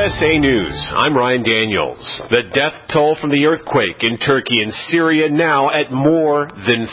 USA News, I'm Ryan Daniels. The death toll from the earthquake in Turkey and Syria now at more than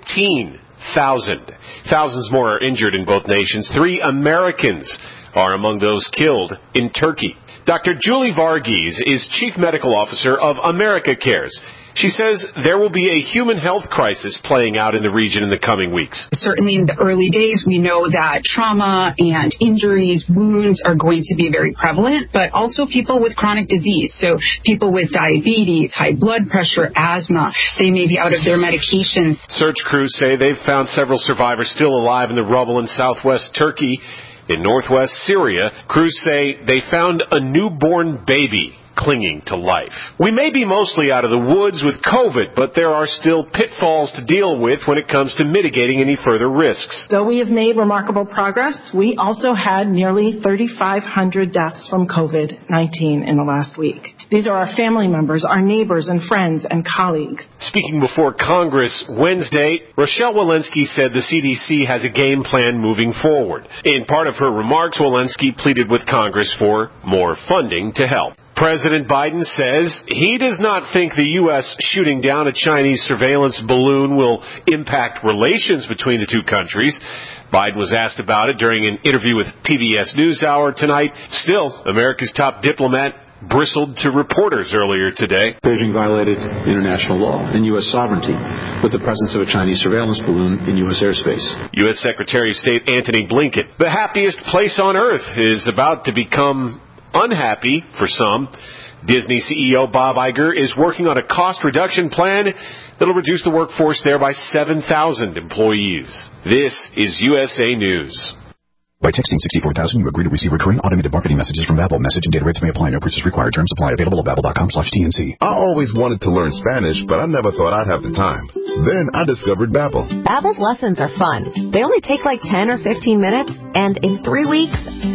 15,000. Thousands more are injured in both nations. 3 Americans are among those killed in Turkey. Dr. Julie Varghese is Chief Medical Officer of America Cares. She says there will be a human health crisis playing out in the region in the coming weeks. Certainly in the early days, we know that trauma and injuries, wounds are going to be very prevalent, but also people with chronic disease. So people with diabetes, high blood pressure, asthma, they may be out of their medications. Search crews say they've found several survivors still alive in the rubble in southwest Turkey. In northwest Syria, crews say they found a newborn baby clinging to life. We may be mostly out of the woods with COVID, but there are still pitfalls to deal with when it comes to mitigating any further risks. Though we have made remarkable progress, we also had nearly 3,500 deaths from COVID-19 in the last week. These are our family members, our neighbors and friends and colleagues. Speaking before Congress Wednesday, Rochelle Walensky said the CDC has a game plan moving forward. In part of her remarks, Walensky pleaded with Congress for more funding to help. President Biden says he does not think the U.S. shooting down a Chinese surveillance balloon will impact relations between the two countries. Biden was asked about it during an interview with PBS NewsHour tonight. Still, America's top diplomat bristled to reporters earlier today. Beijing violated international law and U.S. sovereignty with the presence of a Chinese surveillance balloon in U.S. airspace. U.S. Secretary of State Antony Blinken. The happiest place on earth is about to become unhappy for some. Disney CEO Bob Iger is working on a cost reduction plan that'll reduce the workforce there by 7,000 employees. This is USA News. By texting 64,000, you agree to receive recurring automated marketing messages from Babbel. Message and data rates may apply. No purchase required. Terms apply. Available at babbel.com/TNC. I always wanted to learn Spanish, but I never thought I'd have the time. Then I discovered Babbel. Babbel's lessons are fun. They only take like 10 or 15 minutes, and in 3 weeks,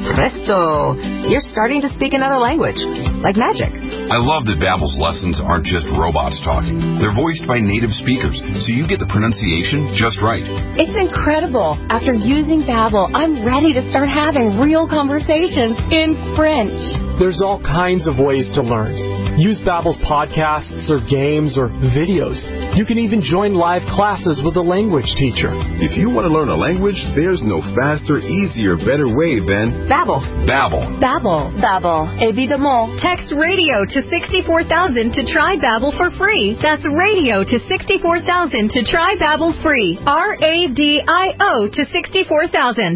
presto, you're starting to speak another language, like magic. I love that Babbel's lessons aren't just robots talking. They're voiced by native speakers, so you get the pronunciation just right. It's incredible. After using Babbel, I'm ready to start having real conversations in French. There's all kinds of ways to learn. Use Babbel's podcasts or games or videos. You can even join live classes with a language teacher. If you want to learn a language, there's no faster, easier, better way than Babbel. Babbel. Babbel. Babbel. Évidemment. Text radio to 64,000 to try Babbel for free. That's radio to 64,000 to try Babbel free. RADIO to 64,000.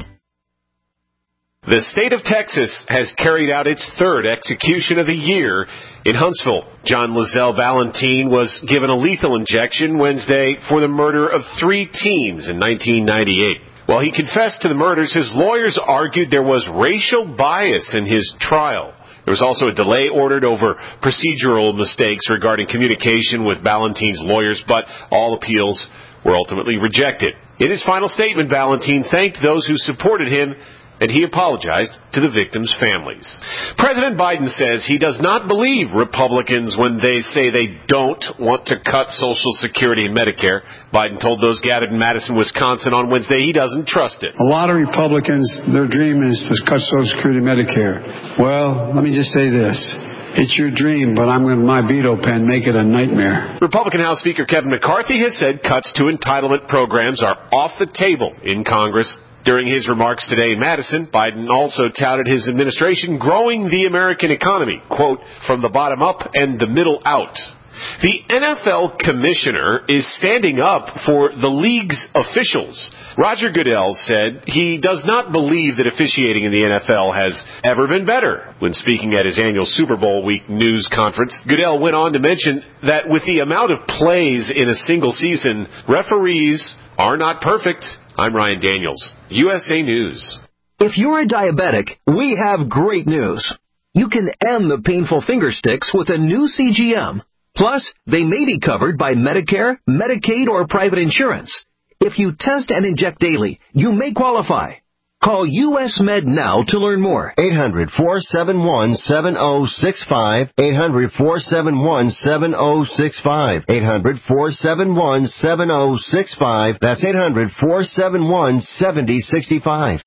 The state of Texas has carried out its 3rd execution of the year in Huntsville. John Lizelle Valentin was given a lethal injection Wednesday for the murder of 3 teens in 1998. While he confessed to the murders, his lawyers argued there was racial bias in his trial. There was also a delay ordered over procedural mistakes regarding communication with Valentin's lawyers, but all appeals were ultimately rejected. In his final statement, Valentin thanked those who supported him, and he apologized to the victims' families. President Biden says he does not believe Republicans when they say they don't want to cut Social Security and Medicare. Biden told those gathered in Madison, Wisconsin on Wednesday he doesn't trust it. A lot of Republicans, their dream is to cut Social Security and Medicare. Well, let me just say this. It's your dream, but I'm going to, my veto pen, make it a nightmare. Republican House Speaker Kevin McCarthy has said cuts to entitlement programs are off the table in Congress. During his remarks today in Madison, Biden also touted his administration growing the American economy, quote, from the bottom up and the middle out. The NFL commissioner is standing up for the league's officials. Roger Goodell said he does not believe that officiating in the NFL has ever been better. When speaking at his annual Super Bowl week news conference, Goodell went on to mention that with the amount of plays in a single season, referees are not perfect. I'm Ryan Daniels, USA News. If you're a diabetic, we have great news. You can end the painful finger sticks with a new CGM. Plus, they may be covered by Medicare, Medicaid, or private insurance. If you test and inject daily, you may qualify. Call US Med now to learn more. 800-471-7065. 800-471-7065. 800-471-7065. That's 800-471-7065.